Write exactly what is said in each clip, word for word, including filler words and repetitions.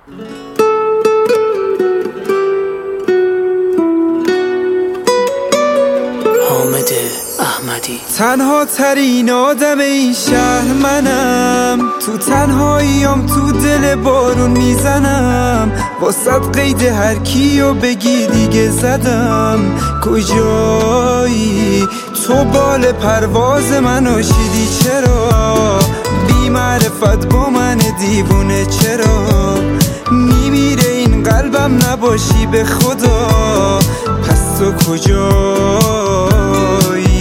تنها ترین آدم این شهر منم، تو تنهاییام تو دل بارون میزنم، واسط قید هر کیو بگی دیگه زدم. کجایی تو بال پرواز منو شیدی؟ چرا بی معرفت با من دیوونه؟ چرا میمیره این قلبم نباشی به خدا؟ پس تو کجایی؟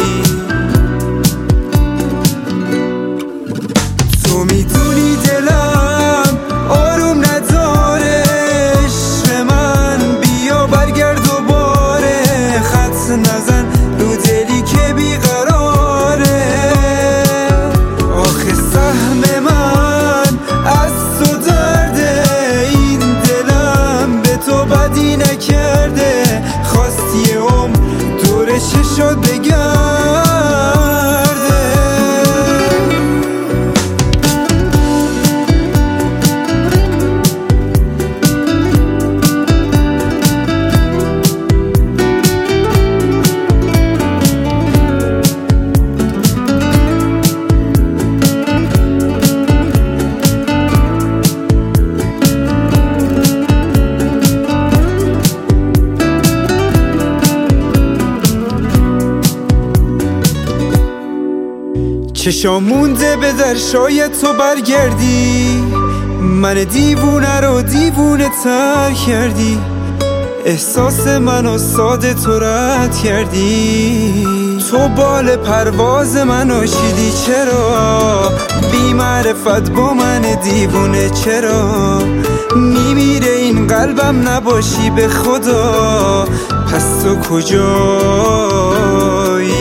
تو میدونی دلم آروم نداره، عشق من بیا برگرد دوباره، خط نزن رو دلی که بیقراره. آخه سهم من از تو درده، این دلم به تو بدی نکرده، خواستی عمر دور چشات بگرده. چشام مونده به در، شاید تو برگردی، من دیوونه رو دیوونه تر کردی، احساس منو ساده تو رد کردی. تو بال پرواز منو شیدی، چرا بی معرفت با من دیوونه؟ چرا میمیره این قلبم نباشی به خدا؟ پس تو کجایی؟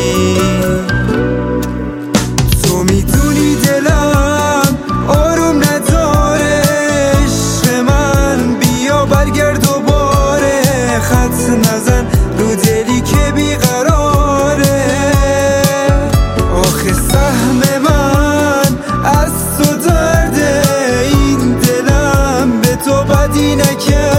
میدونی دلم آروم نداره، عشق من بیا برگرد دوباره، خط نزن رو دلی که بیقراره. آخه سهم من از تو درده، این دلم به تو بدی نکرد،